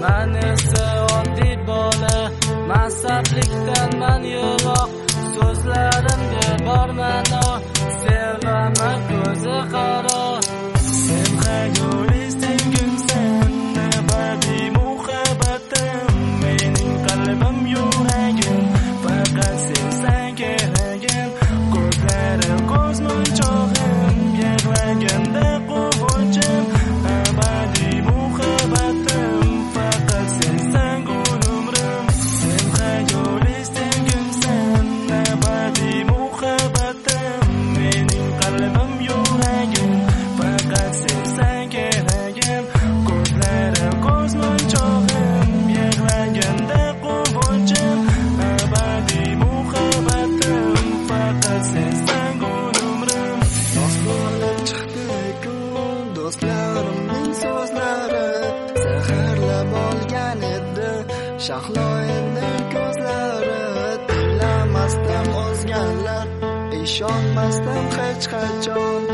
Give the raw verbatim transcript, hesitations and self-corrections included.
man esa oddiy bola, mansablikdan man yiroq, so'zlarimga bor ma'no, sevaman ko'zi qaro. Sen egoisting kimsan, abadiy muhabbatim, mening qalbim yuragim, faqat sensan keragim, ko'zlarim ko'z munchog'im, yig'laganda quvonchim, abadiy muhabbatim, faqat sensan gul umrim. Sen egoisting kimsan, abadiy muhabbatim, mening qalbim yuragim, faqat sensan keragim, ko'zlarim ko'z munchog'im, yig'laganda quvonchim, abadiy muhabbatim, faqat sensan gul umrim. Do'st bo'lib chiqdi-ku do'stlarimning so'zlari, sehrlab olgan edi Shahlo endi ko'zlari. Tilamasdan o'zganlar, ishonmasdan hech qachon